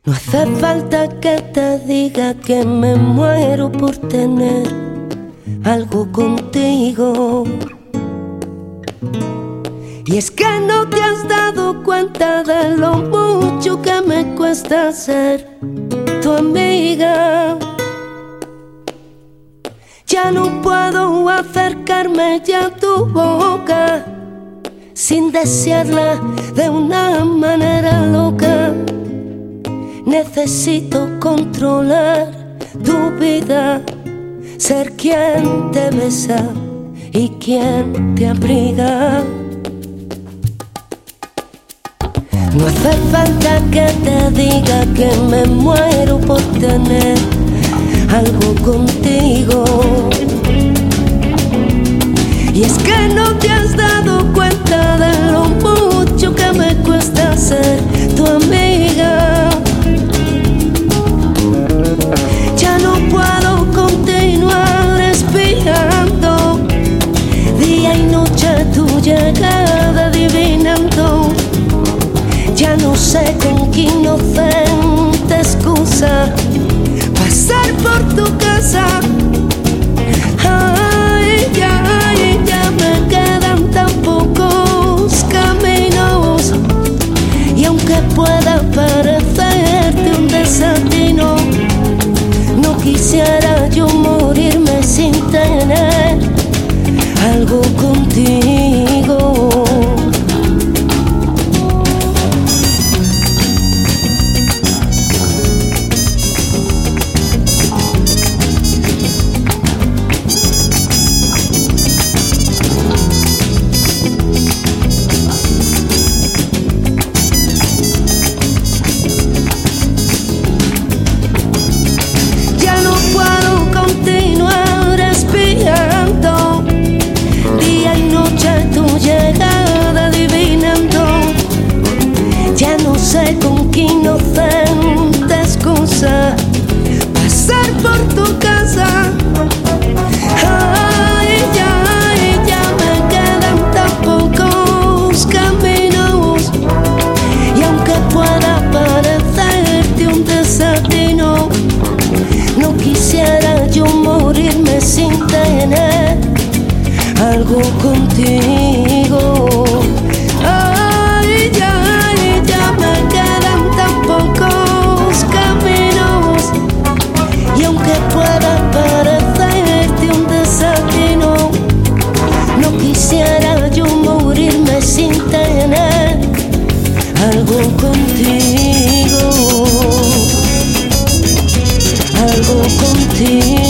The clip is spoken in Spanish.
No hace falta que te diga que me muero por tener algo contigo. Y es que no te has dado cuenta de lo mucho que me cuesta ser tu amiga. Ya no puedo acercarme ya a tu boca sin desearla de una manera loca. Necesito controlar tu vida, ser quien te besa y quien te abriga. No hace falta que te diga que me muero por tener algo contigo. Y es que no te has dado cuenta de lo mucho que me cuesta ser tu amiga. Ya no puedo continuar esperando día y noche tu llegada adivinando. Ya no sé con qué inocente excusa pasar por tu casa. Ay, ya me quedan tan pocos caminos. Y aunque pueda parecerte un desatino, no quisiera yo morirme sin tener algo contigo. Con qué inocente excusa pasar por tu casa. Ay, ya me quedan tan pocos caminos. Y aunque pueda parecerte un desatino, no quisiera yo morirme sin tener algo contigo. Quisiera yo morirme sin tener algo contigo, algo contigo.